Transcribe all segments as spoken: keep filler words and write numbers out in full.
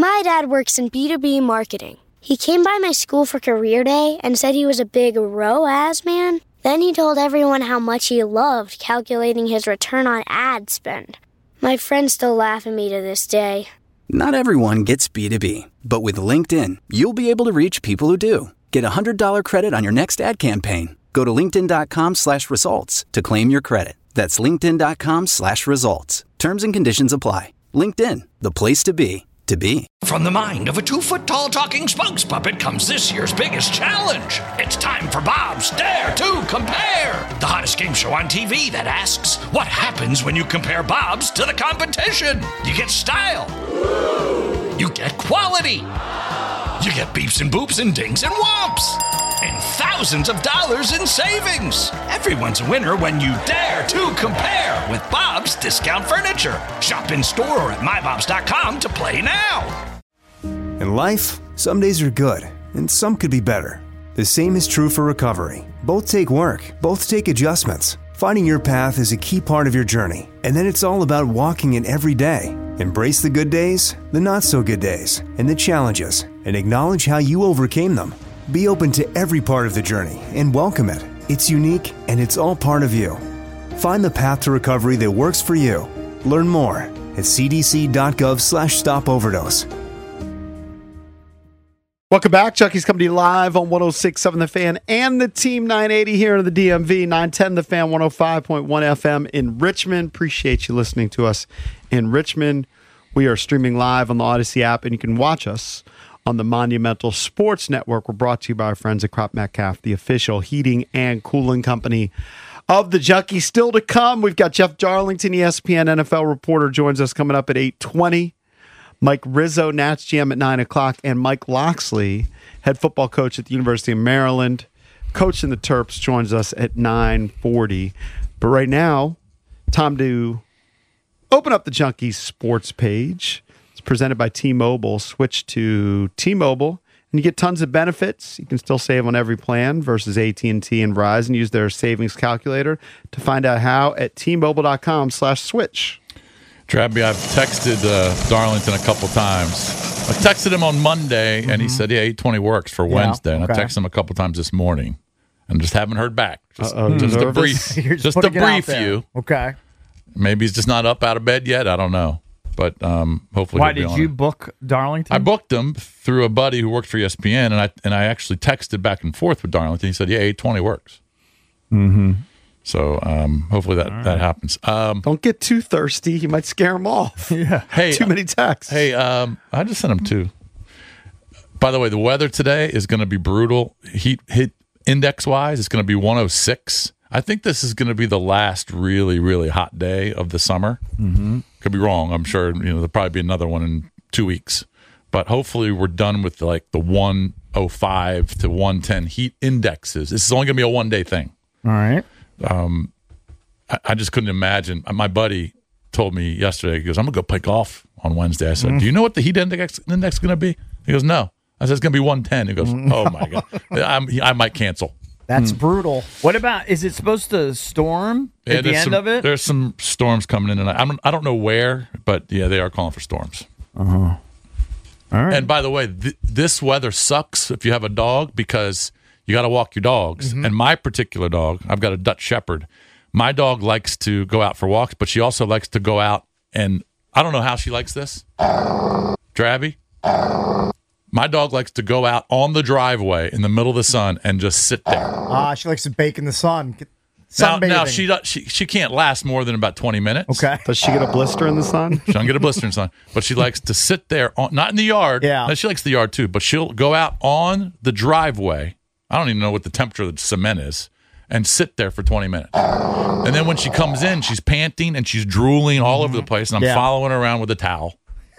My dad works in B two B marketing. He came by my school for career day and said he was a big R O A S man. Then he told everyone how much he loved calculating his return on ad spend. My friends still laugh at me to this day. Not everyone gets B two B, but with LinkedIn, you'll be able to reach people who do. Get a one hundred dollars credit on your next ad campaign. Go to linkedin.com slash results to claim your credit. That's linkedin.com slash results. Terms and conditions apply. LinkedIn, the place to be, to be. From the mind of a two-foot-tall talking spokes puppet comes this year's biggest challenge. It's time for Bob's Dare to Compare, the hottest game show on T V that asks, what happens when you compare Bob's to the competition? You get style. You get quality. You get beeps and boops and dings and whomps. And thousands of dollars in savings. Everyone's a winner when you dare to compare with Bob's Discount Furniture. Shop in store or at my bobs dot com to play now. In life, some days are good, and some could be better. The same is true for recovery. Both take work, both take adjustments. Finding your path is a key part of your journey, and then it's all about walking it every day. Embrace the good days, the not-so-good days, and the challenges, and acknowledge how you overcame them. Be open to every part of the journey and welcome it. It's unique, and it's all part of you. Find the path to recovery that works for you. Learn more at cdc.gov slash stop overdose. Welcome back. Chucky's coming to you live on one oh six point seven The Fan and the Team nine eighty here in the D M V, nine ten The Fan, one oh five point one F M in Richmond. Appreciate you listening to us in Richmond. We are streaming live on the Odyssey app, and you can watch us on the Monumental Sports Network. We're brought to you by our friends at Crop Metcalf, the official heating and cooling company of the Junkies. Still to come, we've got Jeff Darlington, E S P N N F L reporter, joins us coming up at eight twenty. Mike Rizzo, Nats G M at nine o'clock, and Mike Loxley, head football coach at the University of Maryland, coaching the Terps, joins us at nine forty. But right now, time to open up the Junkies sports page. It's presented by T-Mobile. Switch to T-Mobile, and you get tons of benefits. You can still save on every plan versus A T and T and Verizon. Use their savings calculator to find out how at T-Mobile.com slash switch. Drabby, I've texted uh, Darlington a couple times. I texted him on Monday, and mm-hmm. he said, yeah, eight twenty works for Wednesday. Yeah, okay. And I texted him a couple times this morning, and just haven't heard back. Just, Uh-oh, just to brief, just just to brief you. Okay. Maybe he's just not up out of bed yet. I don't know. But um, hopefully Why he'll be did you it. book Darlington? I booked him through a buddy who worked for E S P N, and I and I actually texted back and forth with Darlington. He said, yeah, eight twenty works. Mm-hmm. So um, hopefully that, right. that happens. Um, Don't get too thirsty. You might scare him off. Yeah. Hey, too many texts. Hey, um, I just sent him two. By the way, the weather today is going to be brutal. Heat hit index-wise, it's going to be one oh six. I think this is going to be the last really, really hot day of the summer. Mm-hmm. Could be wrong. I'm sure you know there'll probably be another one in two weeks. But hopefully we're done with like the one oh five to one ten heat indexes. This is only going to be a one-day thing. All right. Um, I, I just couldn't imagine. My buddy told me yesterday, he goes, I'm going to go play golf on Wednesday. I said, mm. do you know what the heat index, index is going to be? He goes, no. I said, it's going to be one ten. He goes, oh, my God. I'm, I might cancel. That's mm. brutal. What about, is it supposed to storm at yeah, the end some, of it? There's some storms coming in, and I, I'm, I don't know where, but, yeah, they are calling for storms. Uh-huh. All right. And, by the way, th- this weather sucks if you have a dog because you got to walk your dogs. Mm-hmm. And my particular dog, I've got a Dutch Shepherd. My dog likes to go out for walks, but she also likes to go out and I don't know how she likes this. Drabby. My dog likes to go out on the driveway in the middle of the sun and just sit there. Ah, she likes to bake in the sun. Now, now she, she she can't last more than about twenty minutes. Okay. Does she get a blister in the sun? She don't get a blister in the sun, but she likes to sit there, on, not in the yard. Yeah. No, she likes the yard too, but she'll go out on the driveway. I don't even know what the temperature of the cement is, and sit there for twenty minutes. And then when she comes in, she's panting and she's drooling all over the place, and I'm Yeah. following her around with a towel.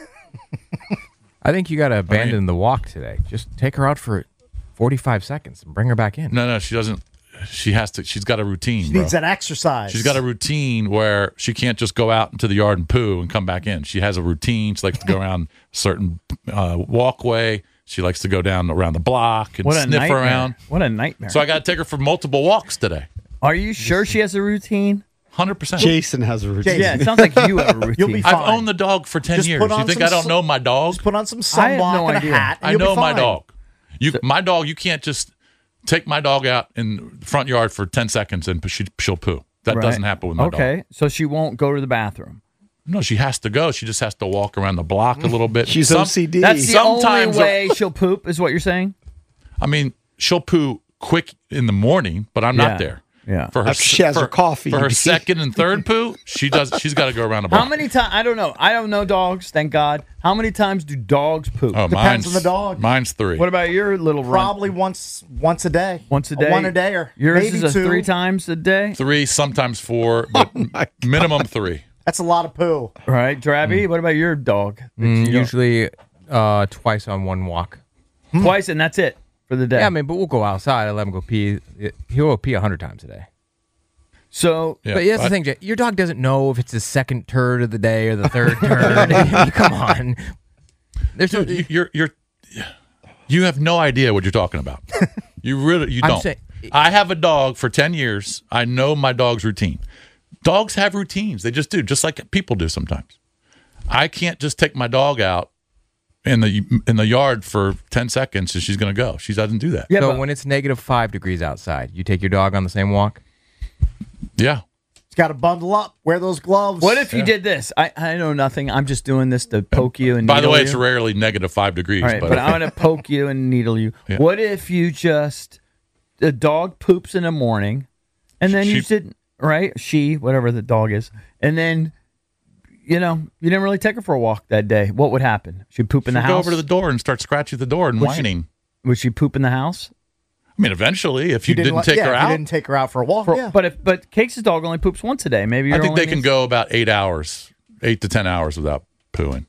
I think you got to abandon I mean, the walk today. Just take her out for forty-five seconds and bring her back in. No, no, she doesn't. She has to. She's got a routine. She bro. needs that exercise. She's got a routine where she can't just go out into the yard and poo and come back in. She has a routine. She likes to go around a certain uh, walkway. She likes to go down around the block and What a sniff nightmare. around. What a nightmare. So I got to take her for multiple walks today. Are you sure she has a routine? hundred percent. Jason has a routine. Yeah, it sounds like you have a routine. You'll be fine. I've owned the dog for ten Just years. put on You think some I don't sun- know my dog? Just put on some I have sunblock no and a idea. hat. And I you'll know be my fine. dog. You, my dog, you can't just take my dog out in the front yard for ten seconds and she, she'll poo. That Right. doesn't happen with my dog. Okay, so she won't go to the bathroom. No, she has to go. She just has to walk around the block a little bit. She's Some- O C D. That's the Sometimes- only way she'll poop, is what you're saying? I mean, she'll poo quick in the morning, but I'm Yeah. not there. Yeah. For her, After she has for, her coffee. for her second and third poo, she does. She's got to go around the block. How many times? I don't know. I don't know dogs, thank God. How many times do dogs poop? Oh, Depends mine's, on the dog. Mine's three. What about your little run? Probably once once a day. Once a day? One a day or Yours maybe is a two. three times a day? Three, sometimes four, but minimum three. That's a lot of poo. All right, Drabby, what about your dog? Mm, You don't- usually uh, twice on one walk. Twice, and that's it for the day. Yeah, I mean, but we'll go outside. I let him go pee. He'll go pee a hundred times a day. So, Yeah, but yeah, that's I- the thing, Jay. Your dog doesn't know if it's the second turd of the day or the third turd. I mean, come on. There's Dude, no, you- you're you're you have no idea what you're talking about. You really you I'm don't. saying- I have a dog for ten years. I know my dog's routine. Dogs have routines. They just do, just like people do sometimes. I can't just take my dog out in the in the yard for ten seconds and she's going to go. She doesn't do that. yeah, so but when it's negative five degrees outside, you take your dog on the same walk? Yeah. It's got to bundle up. Wear those gloves. what if you did this? I, I know nothing. I'm just doing this to poke you and By the needle way, you. it's rarely negative five degrees. All right, but, but I'm going to poke you and needle you. Yeah. What if you just, the dog poops in the morning, and then you She- didn't, right? She, whatever the dog is, and then, you know, you didn't really take her for a walk that day. What would happen? She'd poop in the she'll go house? over to the door and start scratching the door and Would she- whining. Would she poop in the house? I mean, eventually, if you, didn't didn't, let- take yeah, her if you out, didn't take her out for a walk. For- yeah. But if but Cake's dog only poops once a day. Maybe you're I think only they can needs- go about eight hours, eight to ten hours without pooing.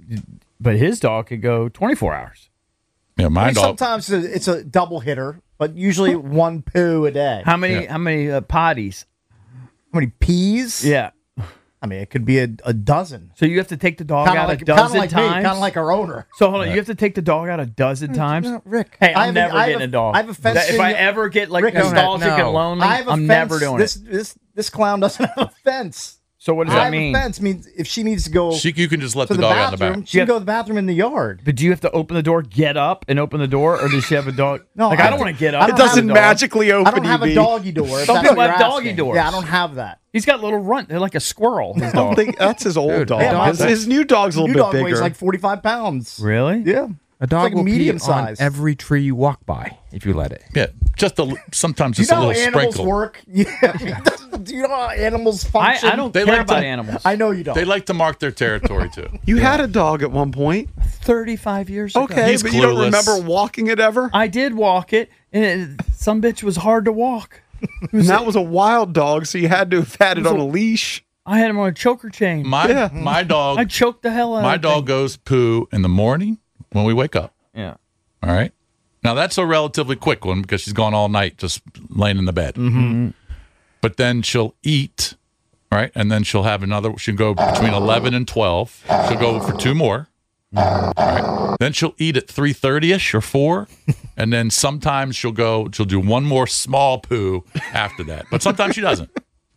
But his dog could go twenty-four hours. Yeah, my I mean, dog. sometimes it's a double hitter, but usually one poo a day. How many? Yeah. How many uh, potties? How many peas? Yeah. I mean, it could be a, a dozen. So you have to take the dog Kind of out like, a kinda dozen like me, times. kind of like our owner. So hold on, you have to take the dog out a dozen times. No, Rick, Hey, I I'm have a- never I have getting a- a dog. I have a fence That- If in I your- ever get like Rick, no, nostalgic no. and lonely, I have a I'm fence. never doing this, it. This this clown doesn't have a fence. So what does I that have mean? a fence means if she needs to go She, you can just let to the the, dog out in the bathroom, back. she Yeah. can go to the bathroom in the yard. But do you have to open the door, get up, and open the door, or does she have a dog? No, like I I don't don't- want to get I up. don't It doesn't have a dog. magically open. I don't have E a B. doggy door. if Some that's people what have you're doggy asking. doors. Yeah, I don't have that. He's got little runt. They're like a squirrel. His I don't dog. think that's his old Dude, dog. a dog his, that- his new dog's a New little dog bit weighs bigger. like forty-five pounds. Really? Yeah. A dog like will medium pee size. on every tree you walk by if you let it. Yeah, just a sometimes Do you just a know how little animals sprinkle. work? Yeah. Do you know how animals I, function? I don't They care like about to- animals. I know you don't. They like to mark their territory too. You had a dog at one point. thirty-five years ago. Okay, He's but you don't clueless. remember walking it ever? I did walk it, and it, some bitch was hard to walk. And that was a wild dog, so you had to have had it on a leash. I had him on a choker chain. My Yeah. my dog I choked the hell out my of the dog thing. goes poo in the morning when we wake up. Yeah. All right. Now that's a relatively quick one because she's gone all night just laying in the bed. Mm-hmm. But then she'll eat, all right, and then she'll have another. She'll go between eleven and twelve. She'll go for two more. All right. Then she'll eat at three thirty ish or four, and then sometimes she'll go. She'll do one more small poo after that, but sometimes she doesn't.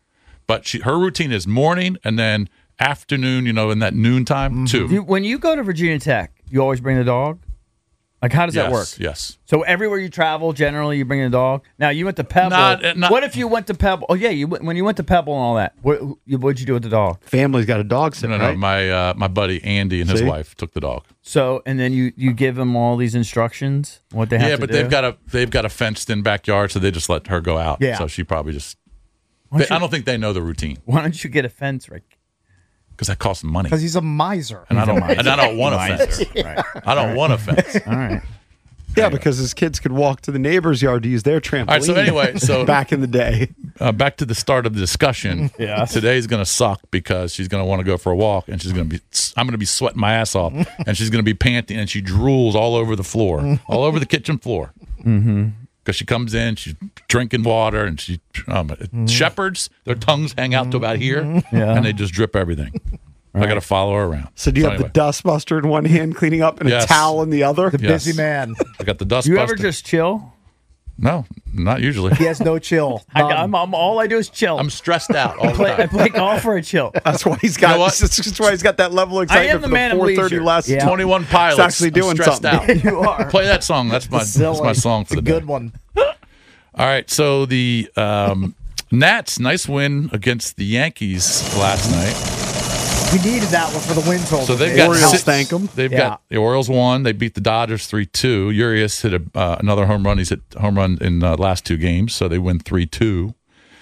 But she her routine is morning and then afternoon. You know, in that noon time too. You, when you go to Virginia Tech, you always bring the dog? Like, how does yes, that work? Yes. So everywhere you travel, generally you bring a dog. Now you went to Pebble. Not- uh, not- what if you went to Pebble? Oh yeah, you went- when you went to Pebble and all that. What what'd you do with the dog? Family's got a dog No, sitting, no, right? my uh, my buddy Andy and his See? wife took the dog. So and then you you give them all these instructions what they have Yeah, to but do. they've got a they've got a fenced in backyard, so they just let her go out. Yeah. So she probably just. Why They, don't you- I don't think they know the routine Why don't you get a fence, Rick? because that costs money, Because he's a miser. and I don't and I don't want a fence. Right. I don't want a fence. All right. Yeah, because his kids could walk to the neighbor's yard to use their trampoline. All right. So anyway, so back in the day. uh, back to the start of the discussion. Yes. Today's going to suck because she's going to want to go for a walk, and she's going to be. I'm going to be sweating my ass off, and she's going to be panting, and she drools all over the floor, all over the kitchen floor. Mm-hmm. Because she comes in, she's drinking water, and she um, shepherds. Their tongues hang out to about here, Yeah. and they just drip everything. I got to follow her around. So do you have anyway, the dust buster in one hand, cleaning up, and Yes. a towel in the other? The Yes. busy man. I got the dust. You ever buster. just chill? No, not usually. He has no chill. I, I'm, I'm all I do is chill. I'm stressed out all the play, I time. play golf for a chill. That's why he's got. You know what? That's why he's got that level of I am excitement the for man the of four thirty leisure. last. Yeah. twenty-one Pilots. He's actually I'm doing stressed something. out. You are. Play that song. That's my that's Silly. my song for It's the a day. good one. All right, so the um, Nats, nice win against the Yankees last night. We needed that one for the win total. So they've Dave. got Orioles six, thank 'em. They've Yeah. got the Orioles won. They beat the Dodgers three two. Urias hit a, uh, another home run. He's hit home run in the uh, last two games, so they win three two.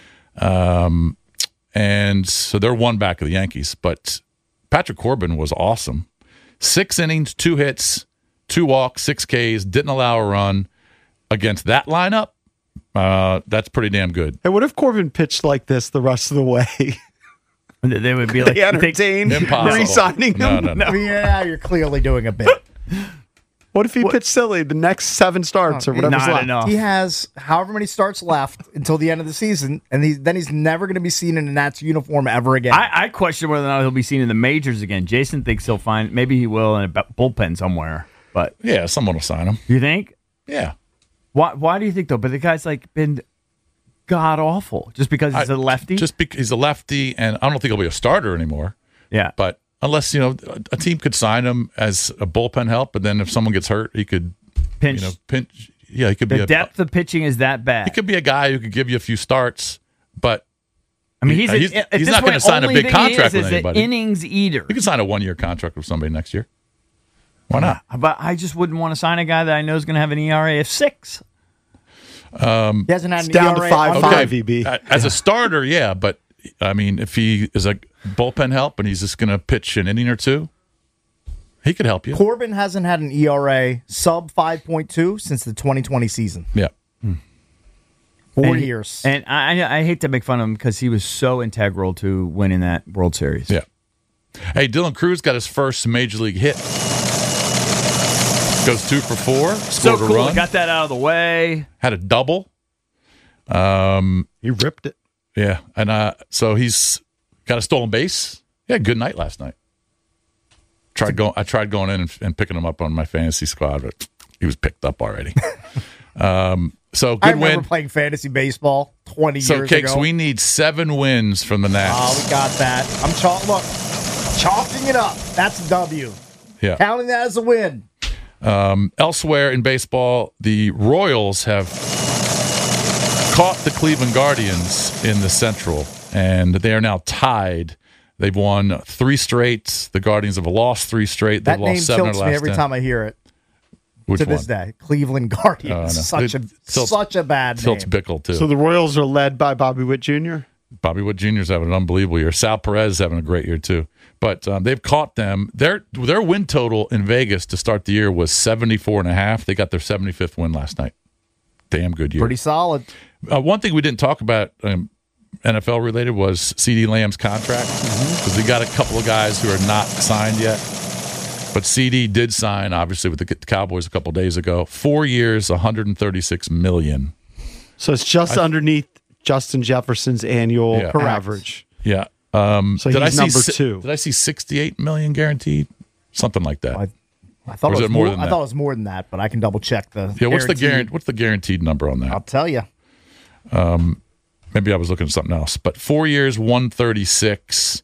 Um, and so they're one back of the Yankees. But Patrick Corbin was awesome. Six innings, two hits, two walks, six Ks. Didn't allow a run against that lineup. Uh, that's pretty damn good. Hey, what if Corbin pitched like this the rest of the way? They would be like, They entertained Impossible. re-signing him. No, no, no. I mean, yeah, you're clearly doing a bit. What if he pitched silly the next seven starts or whatever's Not left? enough. He has however many starts left until the end of the season, and he, then he's never going to be seen in a Nats uniform ever again. I, I question whether or not he'll be seen in the majors again. Jason thinks he'll find, maybe he will in a bu- bullpen somewhere. But Yeah, someone will sign him. you think? Yeah. Why? Why do you think though? But the guy's like been god awful just because he's I- a lefty. Just because he's a lefty, and I don't think he'll be a starter anymore. yeah, But unless, you know, a- a team could sign him as a bullpen help, but then if someone gets hurt, he could, pinch. you know, pinch. Yeah, he could be the a depth of pitching is that bad. He could be a guy who could give you a few starts, but I mean, he's, he- a, he's- at he's this not gonna point, sign a only big thing he contract is with is an anybody. innings eater. he could sign a one-year contract with somebody next year. Why not? But I just wouldn't want to sign a guy that I know is going to have an E R A of six. he hasn't had It's an down to E R A five on five, E B. A- As a starter, yeah, but I mean, if he is a bullpen help and he's just going to pitch an inning or two, he could help you. Corbin hasn't had an E R A sub five point two since the twenty twenty season. Yeah. Four And- years. And I, I hate to make fun of him because he was so integral to winning that World Series. Yeah. Hey, Dylan Cruz got his first major league hit. Goes two for four. So Scored a cool. run. Got that out of the way. Had a double. Um, He ripped it. yeah, and uh, so he's got a stolen base. He had a good night last night. Tried going. I tried going in and, and picking him up on my fantasy squad, but he was picked up already. um, so I good remember win. playing fantasy baseball twenty So years Cakes, ago. we need seven wins from the Nats. Oh, we got that. I'm chalk. Look, chalking it up. That's a W. yeah. Counting that as a win. Um, elsewhere in baseball, the Royals have caught the Cleveland Guardians in the Central, and they are now tied. They've won three straight. The Guardians have lost three straight. They've That name lost seven tilts of the me last every ten. time I hear it. Which to one? this day, Cleveland Guardians. Oh, I know. Such a It tilts- such a bad Tilts name. Bickle too. So the Royals are led by Bobby Witt Junior Bobby Wood Junior is having an unbelievable year. Sal Perez is having a great year too. But um, they've caught them. Their their win total in Vegas to start the year was seventy-four and a half. They got their seventy-fifth win last night. Damn good year. Pretty solid. Uh, one thing we didn't talk about um, N F L related was CeeDee Lamb's contract because we got a couple of guys who are not signed yet. But C D did sign, obviously, with the Cowboys a couple days ago. Four years, one hundred thirty-six million dollars. So it's just underneath Justin Jefferson's annual Yeah. average. Yeah. Um, So did he's I number see, si- two. Did I see sixty-eight million guarantee? Something like that. I, I thought Or it is was it more more. than I that? thought it was more than that, but I can double check the. yeah. What's the guarantee. guarantee? What's the guaranteed number on that? I'll tell you. Maybe I was looking at something else. But four years, one thirty-six,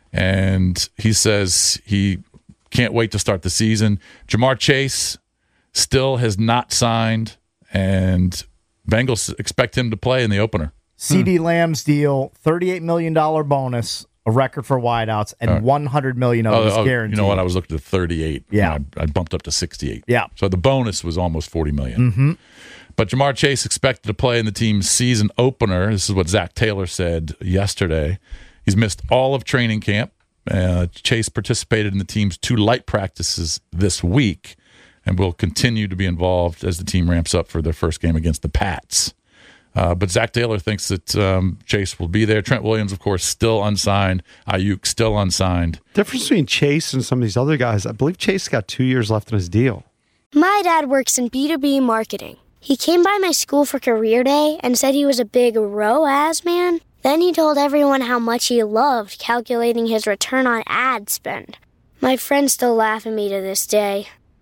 and he says he can't wait to start the season. Jamar Chase still has not signed, and Bengals expect him to play in the opener. CeeDee Lamb's deal: thirty-eight million dollar bonus, a record for wideouts, and one hundred million of it is Oh, oh, guaranteed. you know what? I was looking at thirty-eight. Yeah. and I, I bumped up to sixty-eight. Yeah. So the bonus was almost forty million. Mm-hmm. But Jamar Chase expected to play in the team's season opener. This is what Zach Taylor said yesterday. He's missed all of training camp. Uh, Chase participated in the team's two light practices this week and will continue to be involved as the team ramps up for their first game against the Pats. Uh, but Zach Taylor thinks that um, Chase will be there. Trent Williams, of course, still unsigned. Ayuk still unsigned. Difference between Chase and some of these other guys, I believe Chase got two years left in his deal. My dad works in B two B marketing. He came by my school for career day and said he was a big R O A S man. Then he told everyone how much he loved calculating his return on ad spend. My friends still laugh at me to this day.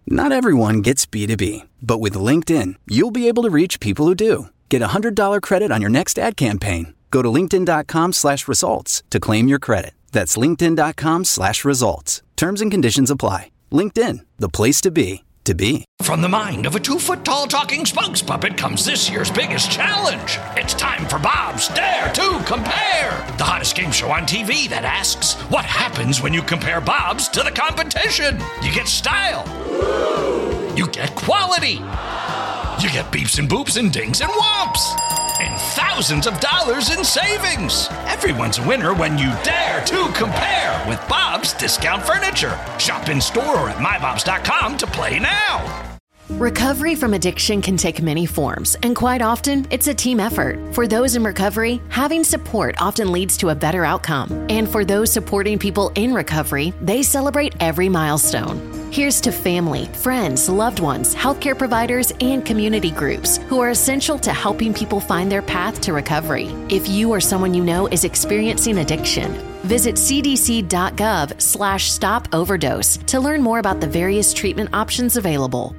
Not everyone gets B two B, but with LinkedIn, you'll be able to reach people who do. Get a one hundred dollars credit on your next ad campaign. Go to linkedin.com slash results to claim your credit. That's linkedin.com slash results. Terms and conditions apply. LinkedIn, the place to be, to be. From the mind of a two-foot-tall talking Spunks puppet comes this year's biggest challenge. It's time for Bob's Dare to Compare, the hottest game show on T V that asks, what happens when you compare Bob's to the competition? You get style. You get quality. You get beeps and boops and dings and whomps. And thousands of dollars in savings. Everyone's a winner when you dare to compare with Bob's Discount Furniture. Shop in store or at my bobs dot com to play now. Recovery from addiction can take many forms, and quite often, it's a team effort. For those in recovery, having support often leads to a better outcome. And for those supporting people in recovery, they celebrate every milestone. Here's to family, friends, loved ones, healthcare providers, and community groups who are essential to helping people find their path to recovery. If you or someone you know is experiencing addiction, visit cdc.gov slash stop overdose to learn more about the various treatment options available.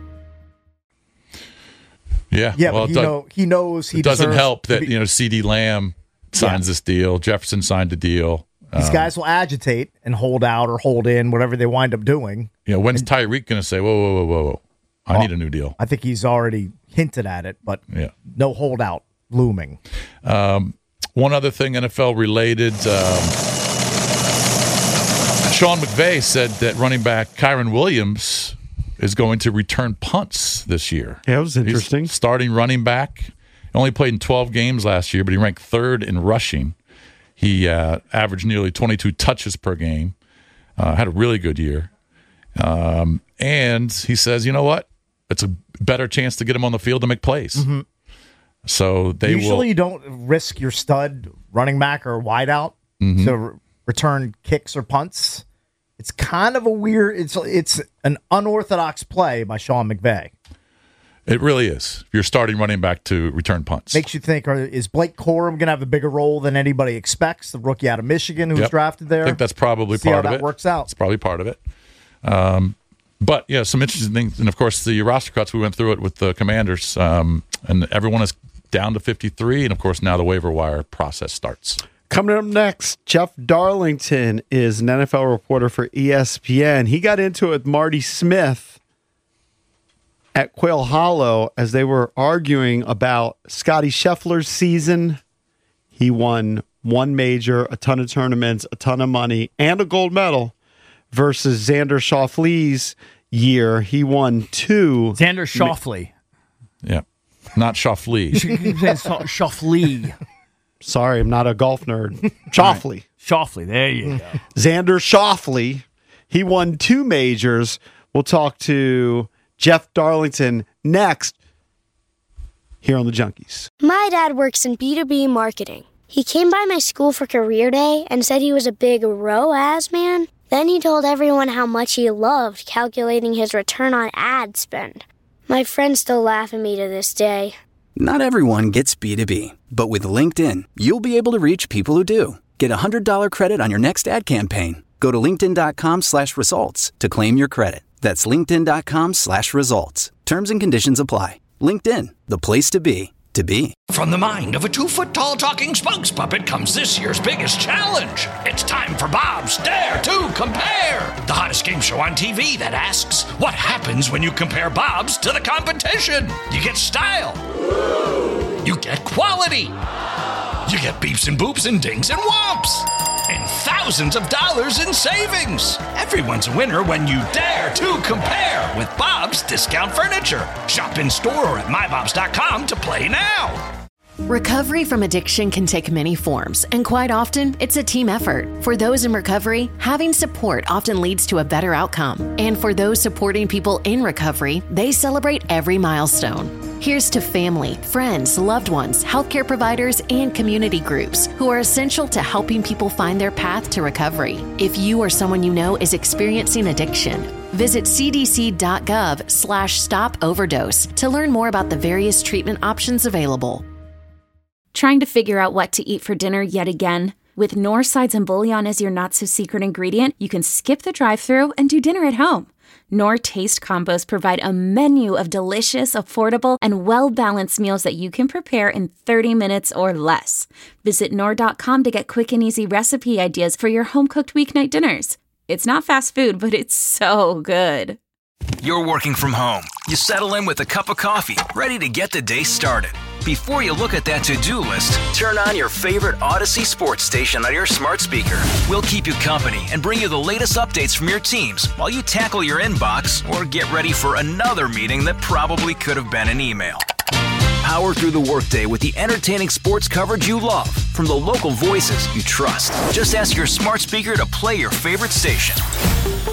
Yeah, Yeah, well, but he, it does- know, he knows he it doesn't deserves help to that be- you know CeeDee Lamb signs Yeah. this deal. Jefferson signed a deal. These Um, guys will agitate and hold out or hold in, whatever they wind up doing. You know, when's Tyreek going to say, "Whoa, whoa, whoa, whoa, whoa! I Well, need a new deal"? I think he's already hinted at it, but Yeah. no holdout looming. Um, one other thing, N F L related. Um, Sean McVay said that running back Kyron Williams is going to return punts this year. Yeah, it was He's interesting. starting running back. He only played in twelve games last year, but he ranked third in rushing. He uh, averaged nearly twenty-two touches per game. Uh, had a really good year. Um, and he says, you know what? It's a better chance to get him on the field to make plays. Mm-hmm. So they Usually will. you don't risk your stud running back or wideout Mhm. to re- return kicks or punts. It's kind of a weird, it's it's an unorthodox play by Sean McVay. It really is. You're starting running back to return punts. Makes you think, are, is Blake Corum going to have a bigger role than anybody expects? The rookie out of Michigan who was Yep. drafted there. I think that's probably See part how of that it. works out. It's probably part of it. Um, but yeah, some interesting things, and of course the roster cuts. We went through it with the Commanders, um, and everyone is down to fifty-three. And of course now the waiver wire process starts. Coming up next, Jeff Darlington is an N F L reporter for E S P N. He got into it with Marty Smith at Quail Hollow as they were arguing about Scotty Scheffler's season. He won one major, a ton of tournaments, a ton of money, and a gold medal versus Xander Schauffele's year. He won two. Xander Schauffele. Yeah, not Schauffele. Schauffele. Sorry, I'm not a golf nerd. Schauffele. Schauffele. There you go. Xander Schauffele. He won two majors. We'll talk to Jeff Darlington next here on the Junkies. My dad works in B two B marketing. He came by my school for career day and said he was a big R O A S man. Then he told everyone how much he loved calculating his return on ad spend. My friends still laugh at me to this day. Not everyone gets B two B, but with LinkedIn, you'll be able to reach people who do. Get a one hundred dollars credit on your next ad campaign. Go to linkedin.com slash results to claim your credit. That's linkedin.com slash results. Terms and conditions apply. LinkedIn, the place to be, to be. From the mind of a two-foot-tall talking Spunks puppet comes this year's biggest challenge. It's time for Bob's Dare to Compare, the hottest game show on T V that asks, what happens when you compare Bob's to the competition? You get style. You get quality. You get beeps and boops and dings and whomps. And thousands of dollars in savings. Everyone's a winner when you dare to compare with Bob's Discount Furniture. Shop in store or at my bobs dot com to play now. Recovery from addiction can take many forms, and quite often, it's a team effort. For those in recovery, having support often leads to a better outcome. And for those supporting people in recovery, they celebrate every milestone. Here's to family, friends, loved ones, healthcare providers, and community groups who are essential to helping people find their path to recovery. If you or someone you know is experiencing addiction, visit cdc.gov slash stop overdose to learn more about the various treatment options available. Trying to figure out what to eat for dinner yet again? With North Sides and Bouillon as your not-so-secret ingredient, you can skip the drive-thru and do dinner at home. Knorr Taste Combos provide a menu of delicious, affordable, and well-balanced meals that you can prepare in thirty minutes or less. Visit Knorr dot com to get quick and easy recipe ideas for your home-cooked weeknight dinners. It's not fast food, but it's so good. You're working from home. You settle in with a cup of coffee, ready to get the day started. Before you look at that to-do list, turn on your favorite Odyssey sports station on your smart speaker. We'll keep you company and bring you the latest updates from your teams while you tackle your inbox or get ready for another meeting that probably could have been an email. Power through the workday with the entertaining sports coverage you love from the local voices you trust. Just ask your smart speaker to play your favorite station.